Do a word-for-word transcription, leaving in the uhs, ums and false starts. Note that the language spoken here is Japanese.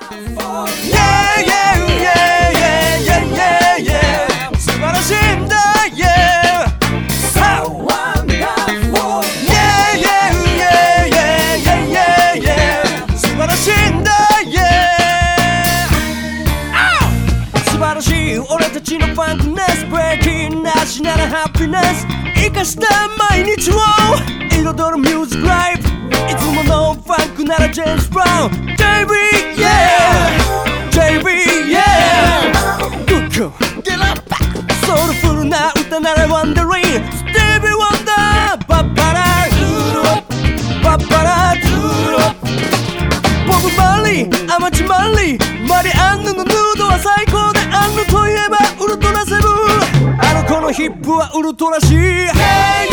Yeah yeah yeah yeah yeah yeah yeah 素晴らしいんだ Yeah So wonderful Yeah yeah yeah yeah yeah yeah yeah 素晴らしいんだ Yeah素晴らしい俺たちのファンクネスブレイキンなしならハッピネス生かした毎日を彩るミュージックライブいつものファンクならジェームス・ブラウン ジェイビー Yeah ジェイビー Yeah Good girl Get up ソウルフルな歌ならワンダリースティービー・ワンダーバッバラドゥロバッバラドゥロボブ・マリーアマチ・マリーマリアンヌのヌードは最高でアンヌといえばウルトラセブンあの子のヒップはウルトラシー Hey